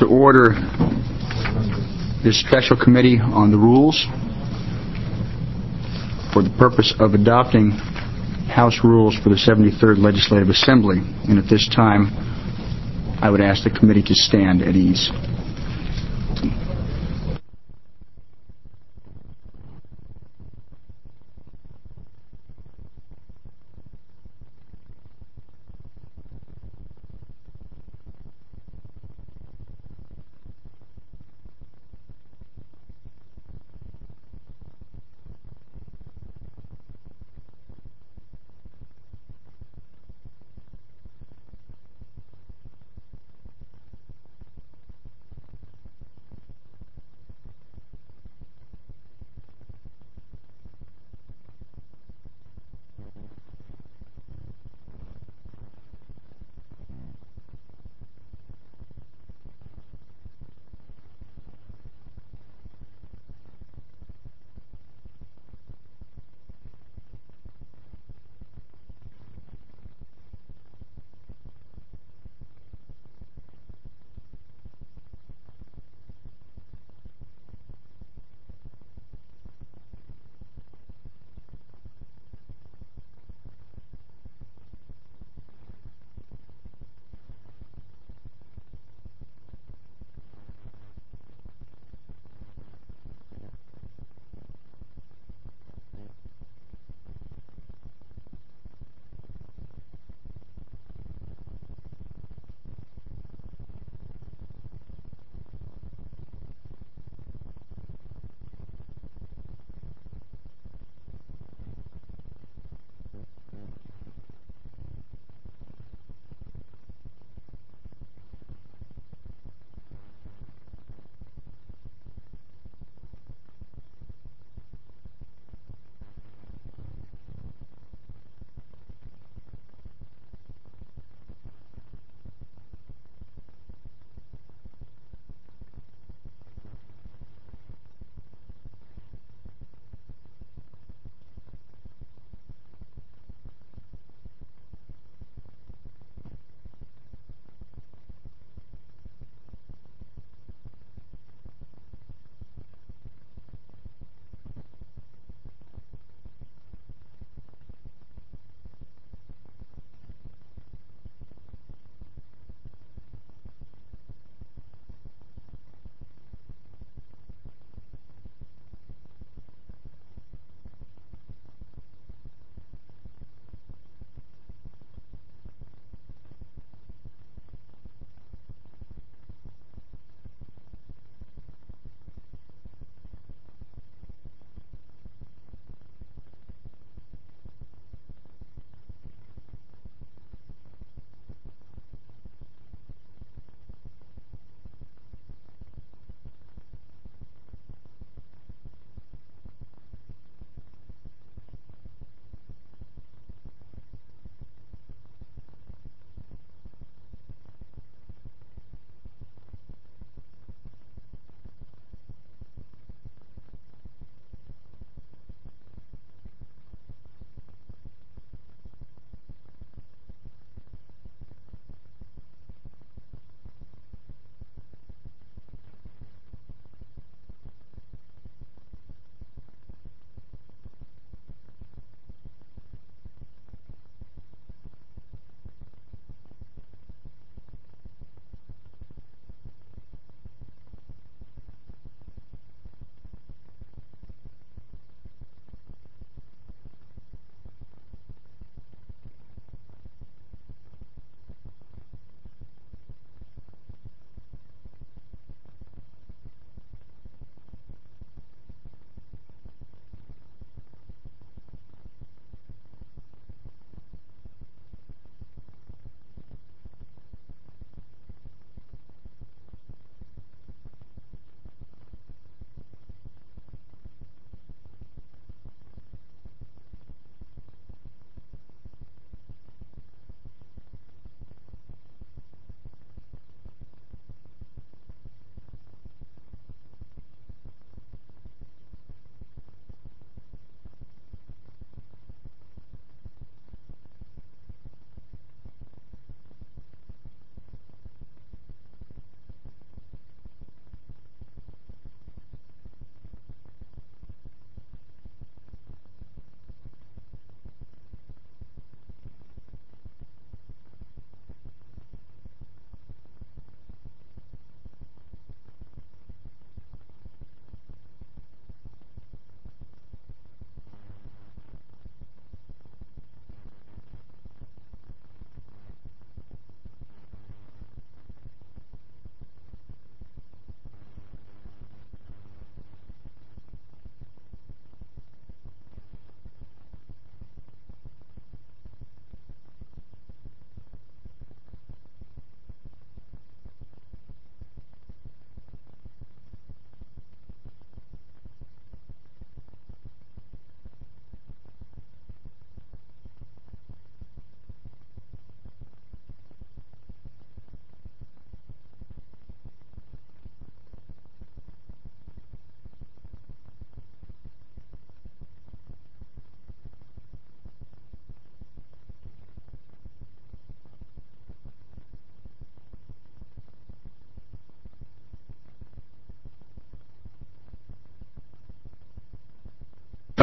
to order this special committee on the rules for the purpose of adopting House rules for the 73rd Legislative Assembly. And at this time, I would ask the committee to stand at ease.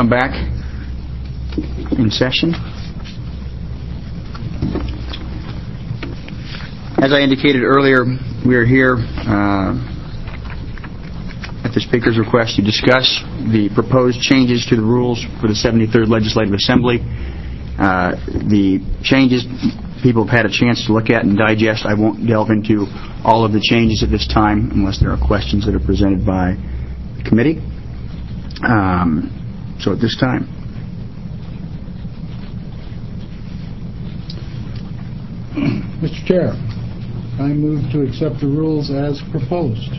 Welcome back in session. As I indicated earlier, we are here at the Speaker's request to discuss the proposed changes to the rules for the 73rd Legislative Assembly. The changes people have had a chance to look at and digest. I won't delve into all of the changes at this time unless there are questions that are presented by the committee. So at this time, Mr. Chair, I move to accept the rules as proposed.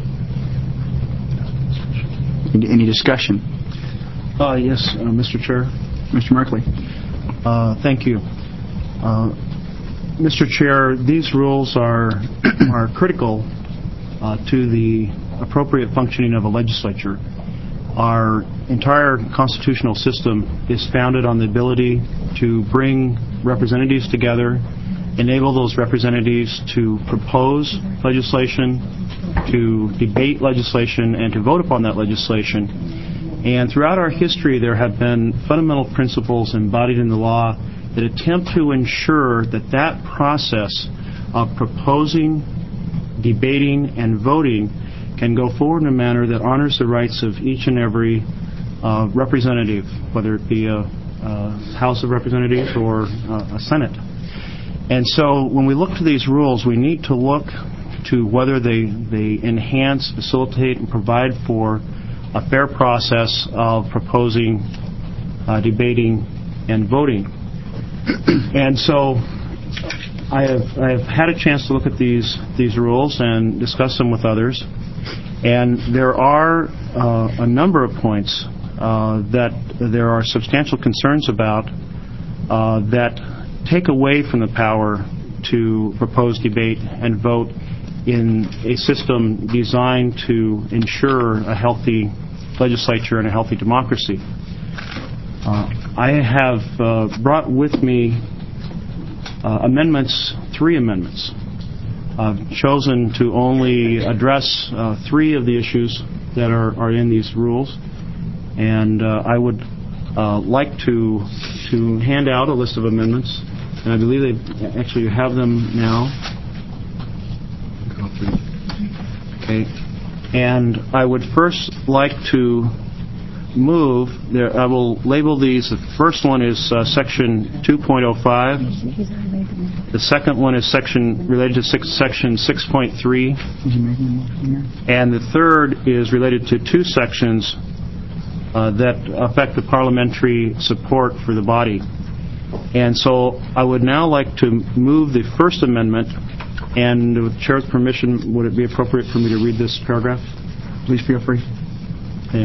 any discussion? Yes, Mr. Chair. Mr. Merkley. Thank you. Mr. Chair, these rules are critical to the appropriate functioning of a legislature. Our entire constitutional system is founded on the ability to bring representatives together, enable those representatives to propose legislation, to debate legislation, and to vote upon that legislation. And throughout our history, there have been fundamental principles embodied in the law that attempt to ensure that that process of proposing, debating, and voting can go forward in a manner that honors the rights of each and every representative, whether it be a House of Representatives or a Senate. And so when we look to these rules, we need to look to whether they enhance, facilitate, and provide for a fair process of proposing, debating, and voting. And so I have had a chance to look at these rules and discuss them with others. And there are a number of points that there are substantial concerns about that take away from the power to propose, debate, and vote in a system designed to ensure a healthy legislature and a healthy democracy. I have brought with me three amendments. I've chosen to only address three of the issues that are in these rules, and I would like to hand out a list of amendments, and I believe you have them now. Okay, and I would first like to move there. I will label these. The first one is section 2.05. The second one is related to section 6.3, and the third is related to two sections that affect the parliamentary support for the body. And so I would now like to move the First Amendment, and with the Chair's permission, would it be appropriate for me to read this paragraph? Please feel free. Okay.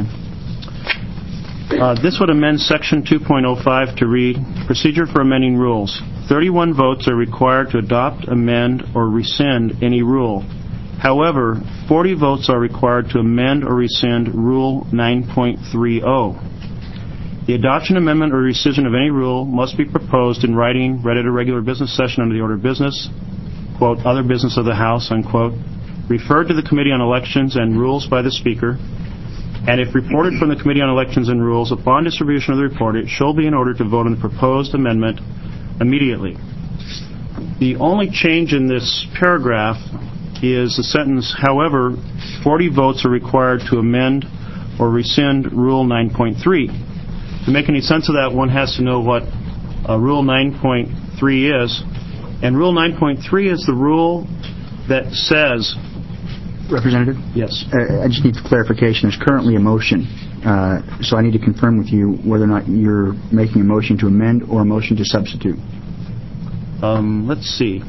This would amend Section 2.05 to read, Procedure for Amending Rules. 31 votes are required to adopt, amend, or rescind any rule. However, 40 votes are required to amend or rescind Rule 9.30. The adoption, amendment, or rescission of any rule must be proposed in writing, read at a regular business session under the order of business, quote, other business of the House, unquote, referred to the Committee on Elections and Rules by the Speaker, and if reported from the Committee on Elections and Rules, upon distribution of the report, it shall be in order to vote on the proposed amendment immediately. The only change in this paragraph is the sentence, however, 40 votes are required to amend or rescind Rule 9.3. To make any sense of that, one has to know what Rule 9.3 is. And Rule 9.3 is the rule that says... Representative? Yes. I just need clarification. There's currently a motion, so I need to confirm with you whether or not you're making a motion to amend or a motion to substitute. Let's see.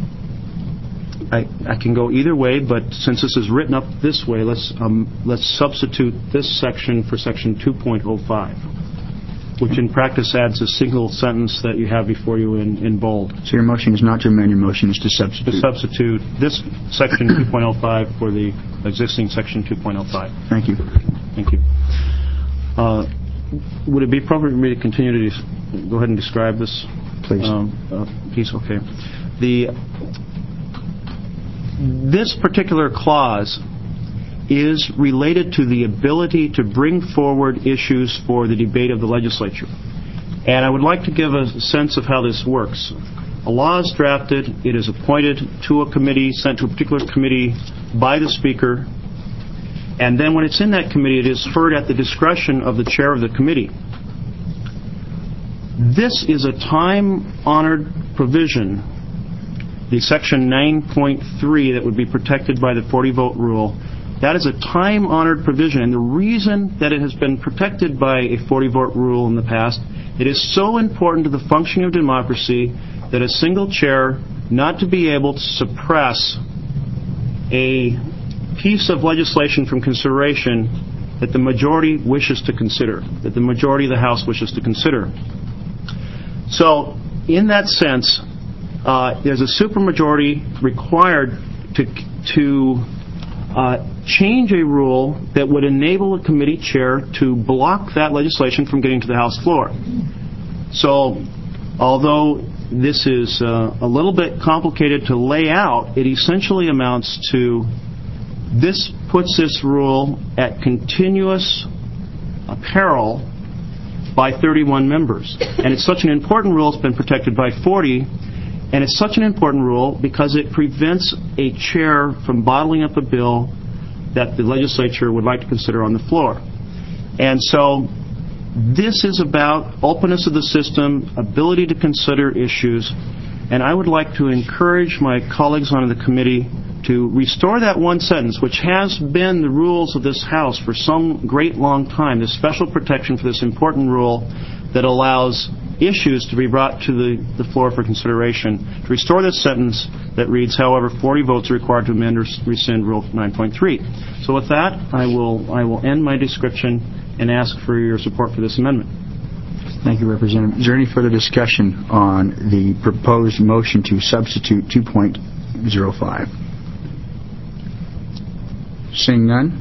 I can go either way, but since this is written up this way, let's substitute this section for Section 2.05, which in practice adds a single sentence that you have before you in bold. So your motion is not to amend, your motion is to substitute. To substitute this Section 2.05 for the existing Section 2.05. Thank you. Thank you. Would it be appropriate for me to continue to go ahead and describe this? Please. Piece? Okay. This particular clause is related to the ability to bring forward issues for the debate of the legislature. And I would like to give a sense of how this works. A law is drafted, it is appointed to a committee, sent to a particular committee by the Speaker, and then when it's in that committee, it is heard at the discretion of the chair of the committee. This is a time-honored provision, the Section 9.3 that would be protected by the 40-vote rule. That is a time-honored provision, and the reason that it has been protected by a 40-vote rule in the past, it is so important to the functioning of democracy that a single chair not to be able to suppress a piece of legislation from consideration that the majority wishes to consider, that the majority of the House wishes to consider. So, in that sense, there's a supermajority required to change a rule that would enable a committee chair to block that legislation from getting to the House floor. So, although this is a little bit complicated to lay out, it essentially amounts to this puts this rule at continuous peril by 31 members. And it's such an important rule, it's been protected by 40, and it's such an important rule because it prevents a chair from bottling up a bill that the legislature would like to consider on the floor. And so this is about openness of the system, ability to consider issues, and I would like to encourage my colleagues on the committee to restore that one sentence, which has been the rules of this House for some great long time, this special protection for this important rule that allows issues to be brought to the floor for consideration, to restore this sentence that reads, however, 40 votes are required to amend or rescind Rule 9.3. So with that, I will end my description and ask for your support for this amendment. Thank you, Representative. Is there any further discussion on the proposed motion to substitute 2.05? Seeing none,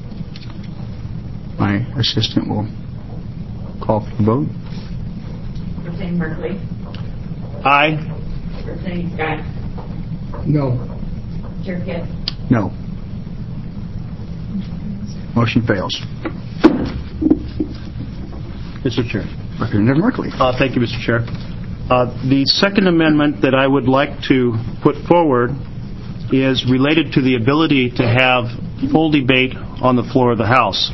my assistant will call for the vote. Representative Merkley. Aye. Representative Scott. No. Chair Kidd. No. Motion fails. Mr. Chair. Representative Merkley. Thank you, Mr. Chair. The second amendment that I would like to put forward is related to the ability to have full debate on the floor of the House.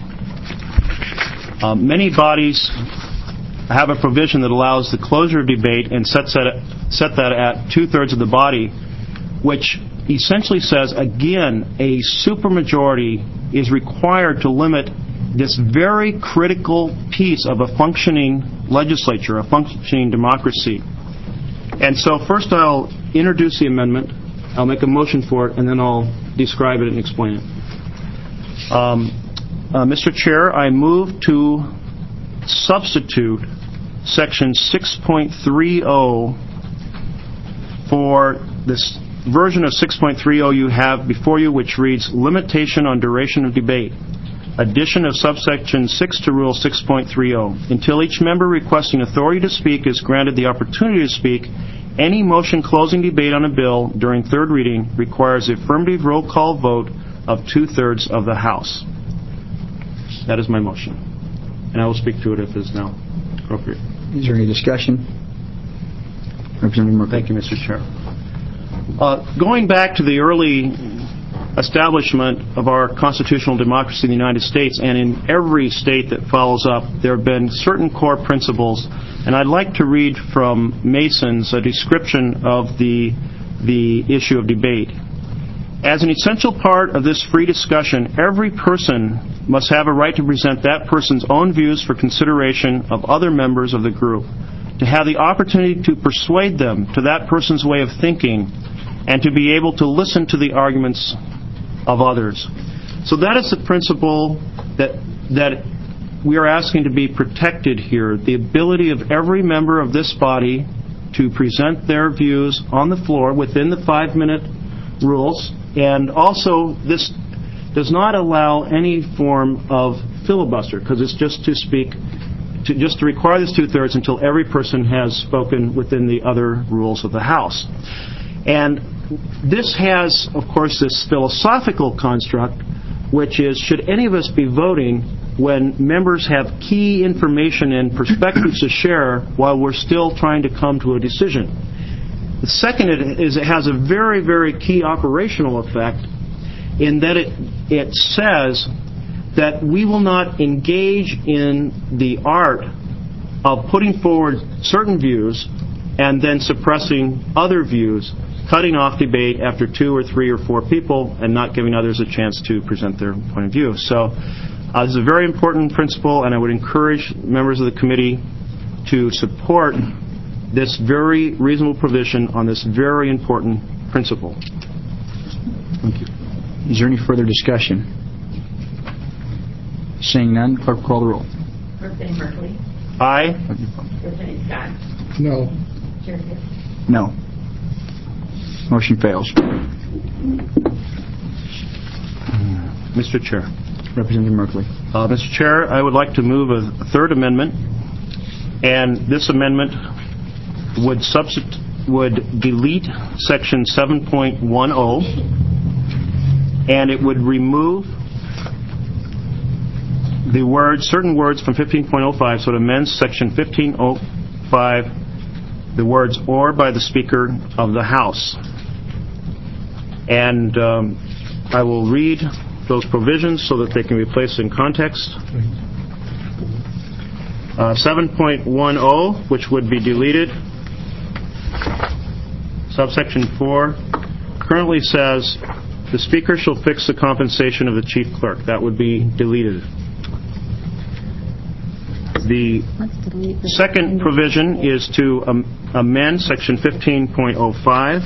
Many bodies have a provision that allows the closure of debate and set that at two-thirds of the body, which essentially says, again, a supermajority is required to limit this very critical piece of a functioning legislature, a functioning democracy. And so first I'll introduce the amendment, I'll make a motion for it, and then I'll describe it and explain it. Mr. Chair, I move to substitute Section 6.30 for this version of 6.30 you have before you, which reads, Limitation on Duration of Debate. Addition of subsection 6 to Rule 6.30. Until each member requesting authority to speak is granted the opportunity to speak, any motion closing debate on a bill during third reading requires the affirmative roll call vote of two-thirds of the House. That is my motion. And I will speak to it if it is now appropriate. Is there any discussion? Representative Merkley. Thank you, Mr. Chair. Going back to the early establishment of our constitutional democracy in the United States, and in every state that follows up, there have been certain core principles, and I'd like to read from Mason's a description of the issue of debate. As an essential part of this free discussion, every person must have a right to present that person's own views for consideration of other members of the group, to have the opportunity to persuade them to that person's way of thinking, and to be able to listen to the arguments of others. So that is the principle that we are asking to be protected here, the ability of every member of this body to present their views on the floor within the 5-minute rules, and also this does not allow any form of filibuster, because it's just to require this two-thirds until every person has spoken within the other rules of the House. And this has, of course, this philosophical construct which is, should any of us be voting when members have key information and perspectives to share while we're still trying to come to a decision? The second is it has a very, very key operational effect in that it says that we will not engage in the art of putting forward certain views and then suppressing other views, cutting off debate after 2 or 3 or 4 people and not giving others a chance to present their point of view. So this is a very important principle, and I would encourage members of the committee to support this very reasonable provision on this very important principle. Thank you. Is there any further discussion? Seeing none, clerk will call the roll. Pro Tem Merkley. Aye. Pro Tem Scott. No. Chair Gibb. No. Motion fails. Mr. Chair. Representative Merkley. Mr. Chair, I would like to move a third amendment, and this amendment would delete section 7.10, and it would remove the certain words from 15.05, so it amends section 15.05, the words "or by the Speaker of the House." And I will read those provisions so that they can be placed in context. 7.10, which would be deleted, subsection 4, currently says, "The Speaker shall fix the compensation of the Chief Clerk." That would be deleted. The second provision is to amend section 15.05.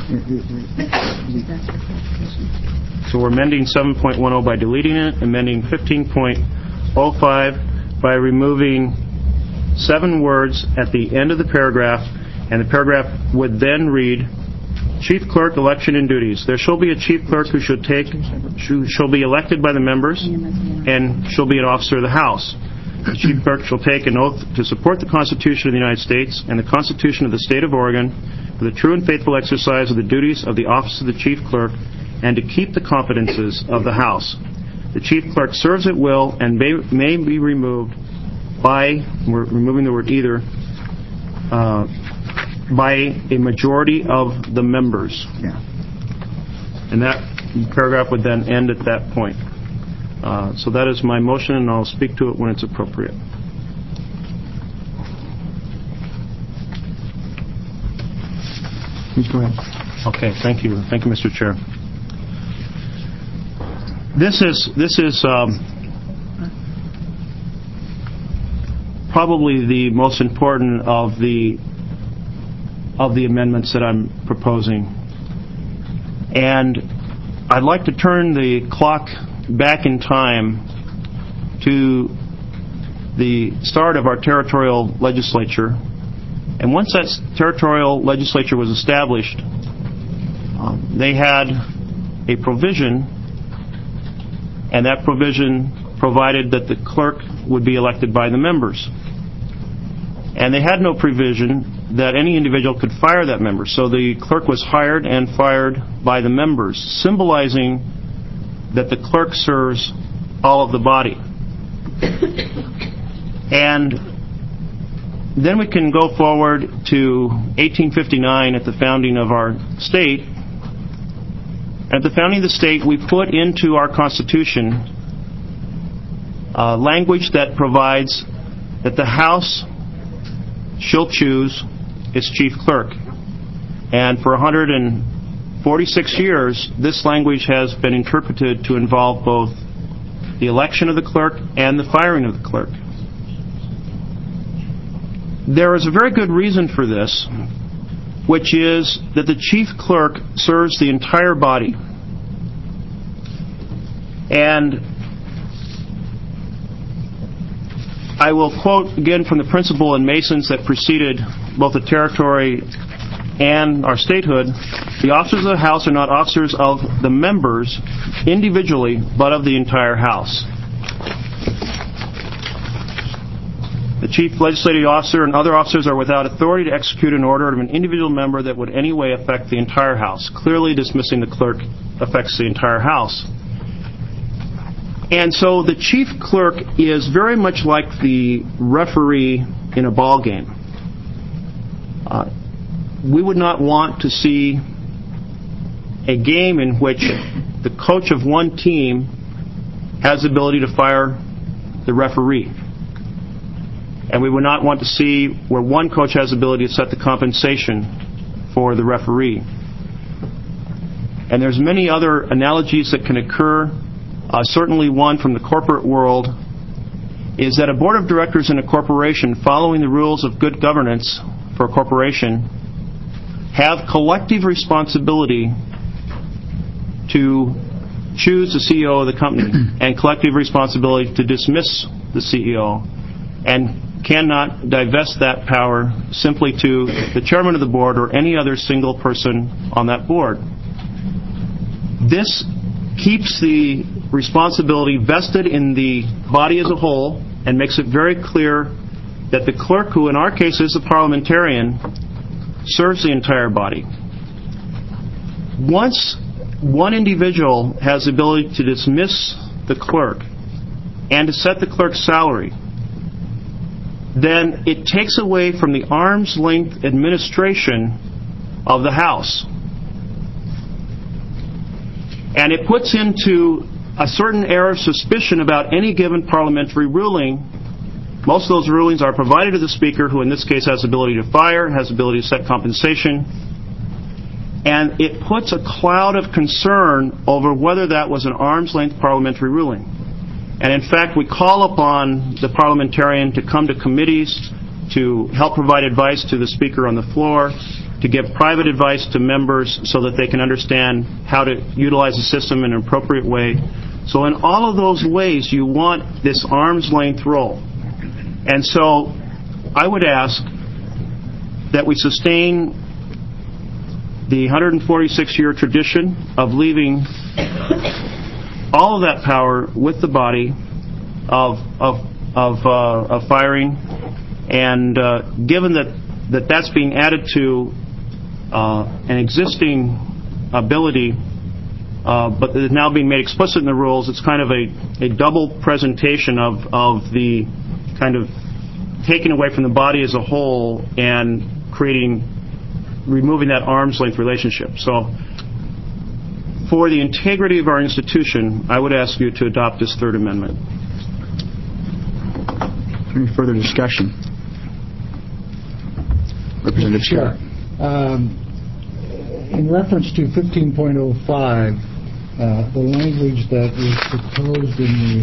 So we're amending 7.10 by deleting it, amending 15.05 by removing 7 words at the end of the paragraph, and the paragraph would then read, "Chief Clerk, election and duties. There shall be a Chief Clerk who shall be elected by the members and shall be an officer of the House. The Chief Clerk shall take an oath to support the Constitution of the United States and the Constitution of the State of Oregon for the true and faithful exercise of the duties of the office of the Chief Clerk and to keep the confidences of the House. The Chief Clerk serves at will and may be removed by," we're removing the word either, "by a majority of the members." Yeah. And that paragraph would then end at that point. So that is my motion, and I'll speak to it when it's appropriate. Please go ahead. Okay, thank you. Thank you, Mr. Chair. This is probably the most important of the amendments that I'm proposing. And I'd like to turn the clock back in time to the start of our territorial legislature. And once that territorial legislature was established, they had a provision, and that provision provided that the clerk would be elected by the members. And they had no provision that any individual could fire that member. So the clerk was hired and fired by the members, symbolizing that the clerk serves all of the body. And then we can go forward to 1859 at the founding of our state. At the founding of the state, we put into our Constitution language that provides that the House shall choose its chief clerk. And for 146 years, this language has been interpreted to involve both the election of the clerk and the firing of the clerk. There is a very good reason for this, which is that the chief clerk serves the entire body. And I will quote again from the principle in Masons that preceded both the territory and our statehood: "The officers of the House are not officers of the members individually, but of the entire House." The chief legislative officer and other officers are without authority to execute an order of an individual member that would in any way affect the entire House. Clearly dismissing the clerk affects the entire House. And so the chief clerk is very much like the referee in a ball game. We would not want to see a game in which the coach of one team has the ability to fire the referee. And we would not want to see where one coach has the ability to set the compensation for the referee. And there's many other analogies that can occur. Certainly one from the corporate world is that a board of directors in a corporation, following the rules of good governance for a corporation, have collective responsibility to choose the CEO of the company and collective responsibility to dismiss the CEO, and cannot divest that power simply to the chairman of the board or any other single person on that board. This keeps the responsibility vested in the body as a whole and makes it very clear that the clerk, who in our case is a parliamentarian, serves the entire body. Once one individual has the ability to dismiss the clerk and to set the clerk's salary, then it takes away from the arm's length administration of the House. And it puts into a certain air of suspicion about any given parliamentary ruling. Most of those rulings are provided to the Speaker, who in this case has the ability to fire, has the ability to set compensation. And it puts a cloud of concern over whether that was an arm's-length parliamentary ruling. And in fact, we call upon the parliamentarian to come to committees to help provide advice to the Speaker on the floor, to give private advice to members so that they can understand how to utilize the system in an appropriate way. So in all of those ways, you want this arm's-length role. And so I would ask that we sustain the 146-year tradition of leaving all of that power with the body of firing, and given that that's being added to an existing ability, but that is now being made explicit in the rules, it's kind of a double presentation of the kind of taking away from the body as a whole and removing that arm's length relationship. So for the integrity of our institution, I would ask you to adopt this Third Amendment. Any further discussion? Representative Scott. In reference to 15.05, the language that is proposed in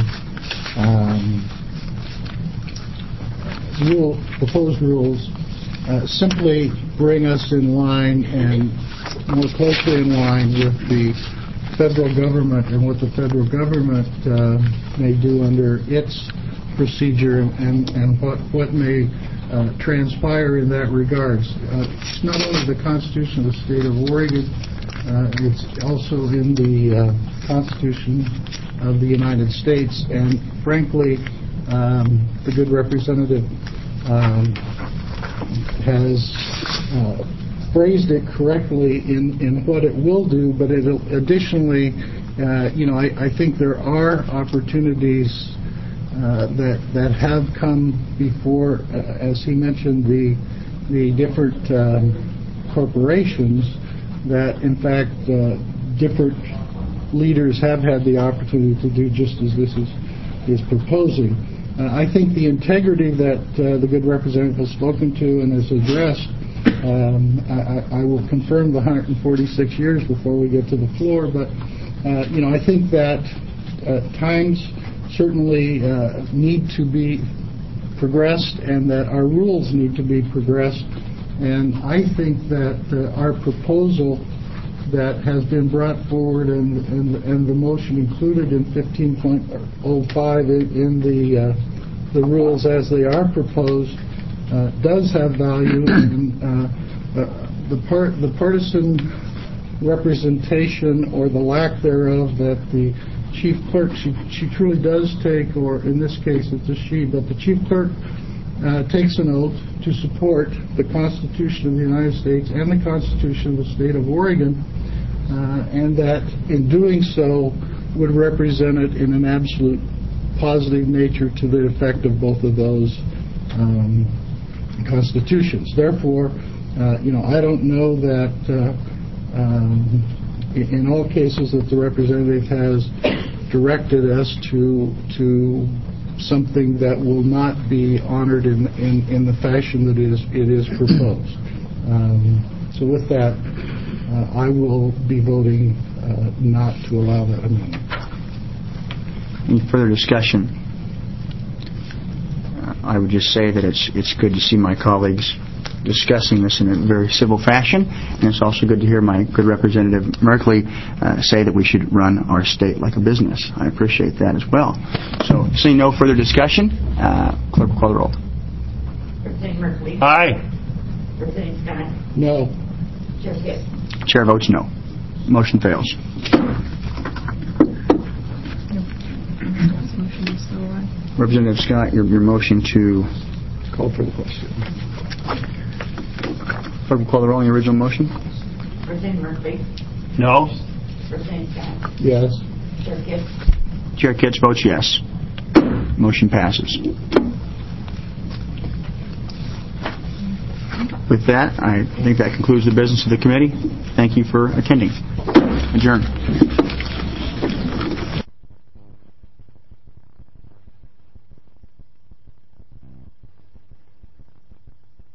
the proposed rules simply bring us in line and more closely in line with the federal government and what the federal government may do under its procedure and what may transpire in that regard. It's not only the Constitution of the State of Oregon, it's also in the Constitution of the United States, and frankly, the good representative has phrased it correctly in what it will do, but it'll additionally, I think there are opportunities that have come before, as he mentioned, the different corporations that, in fact, different leaders have had the opportunity to do just as this is proposing. I think the integrity that the good representative has spoken to and has addressed, I will confirm the 146 years before we get to the floor, but I think that times certainly need to be progressed and that our rules need to be progressed, and I think that our proposal that has been brought forward and the motion included in 15.05 in the rules as they are proposed does have value, and the partisan representation or the lack thereof that the chief clerk, she truly does take, or in this case it's a she, but the chief clerk takes an oath to support the Constitution of the United States and the Constitution of the State of Oregon, and that in doing so would represent it in an absolute positive nature to the effect of both of those constitutions. Therefore, I don't know that in all cases that the representative has directed us to something that will not be honored in the fashion that it is proposed. So with that, I will be voting not to allow that amendment. Any further discussion? I would just say that it's good to see my colleagues discussing this in a very civil fashion, and it's also good to hear my good Representative Merkley say that we should run our state like a business. I appreciate that as well. So, seeing no further discussion, clerk will call the roll. Representative Merkley. Aye. Representative Scott. No. Chair Gibb. Chair votes no. Motion fails. Representative Scott, your motion to Call for the question. clerk will call the roll on the original motion. Representative Merkley. No. Representative Scott. Yes. Chair Gibb. Chair Kitts votes yes. Motion passes. With that, I think that concludes the business of the committee. Thank you for attending. Adjourned.